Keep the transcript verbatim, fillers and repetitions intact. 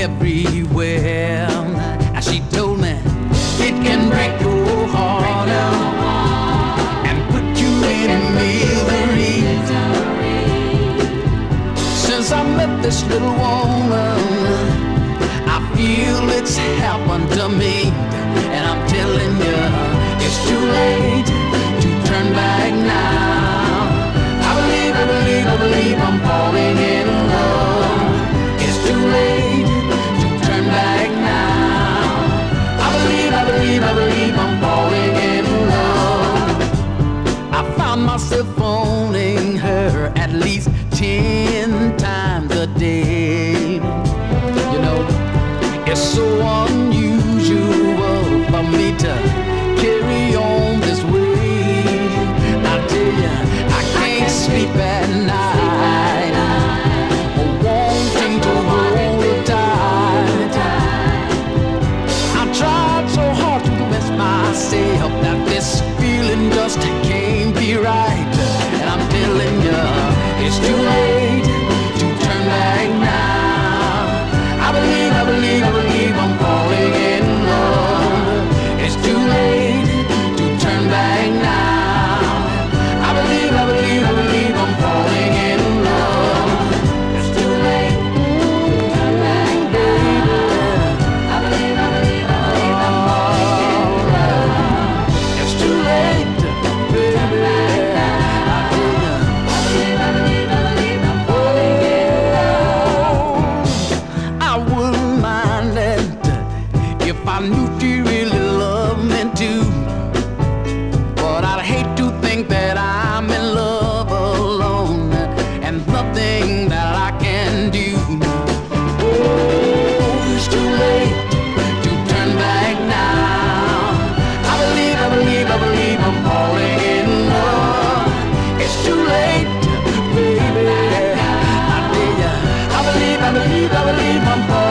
everywhere. And she told me it can break your heart and put you in misery. Since I met this little woman, I feel it's happened to me. And I'm telling you, it's too late to turn back now. I believe, I believe, I believe I'm falling in love. It's too late to turn back now. I believe, I believe, I believe I'm falling in love. I found myself phoning her at least ten times a day. You know, it's so unusual for me to carry on this way. I tell you, I can't sleep at night, wanting to hold her tight. I tried so hard to convince myself that this feeling just can't be right. And I'm telling you, it's too late to turn back now. I believe, I believe, I believe I'm falling in love. It's too late to turn back now. I believe, I believe, I believe I'm falling in love. It's too late to turn back now. I believe, I believe, I believe I'm falling in love. It's too late, baby. I believe, I believe, I believe I'm falling in love. I wouldn't mind it if I knew she really loved me too. But I'd hate to think that I'm in love alone and nothing that I can do. Oh, it's too late to turn back now. I believe, I believe, I believe I'm falling in love. It's too late, baby. I tell ya, I believe, I believe, I believe I'm falling.